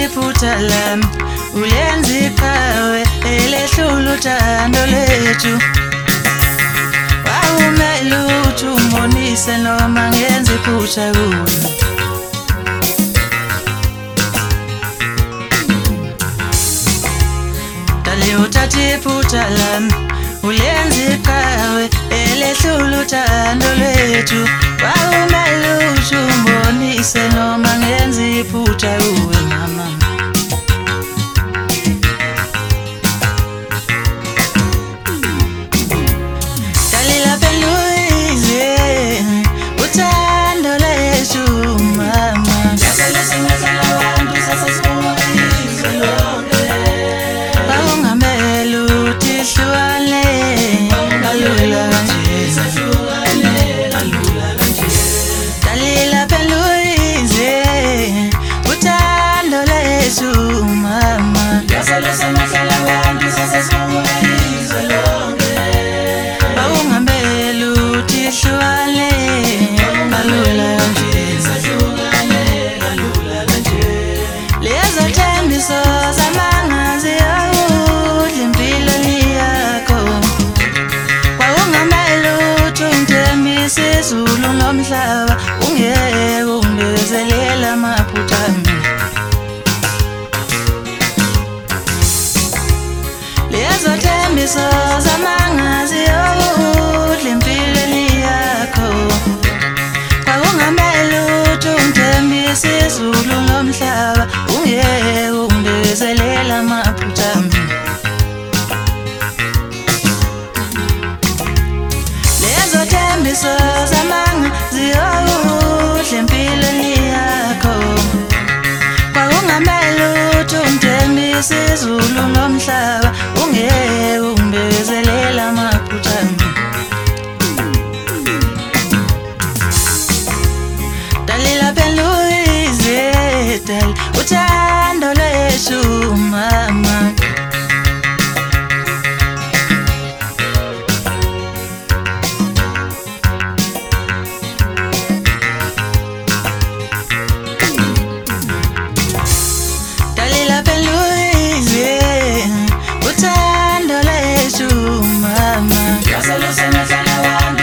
iphutha lami ulenza iqhawe elehlula uthando lethu wawumele ukuthi umbonise noma ngenza iphutha kuwe dale uthatha iphutha lami ulenza iqhawe elehlula uthando lethu wawumele ukuthi umbonise noma ngenza iphutha kuwe mama Zulu nomhlaba ungeke ungezelela amaphutha ami lezo thembiso zamanga ziyodla empilweni yakho kwakungamele ukuthi ungithembise izulu nomhlaba ungeke ungezelela amaphutha ami lezo thembiso zamanga ziyodla empilweni yakho kwakungamele ukuthi ungithembise izulu nomhlaba ungeke ungezelela amaphutha ami dalila beluize dal uthando lethu mama Mama,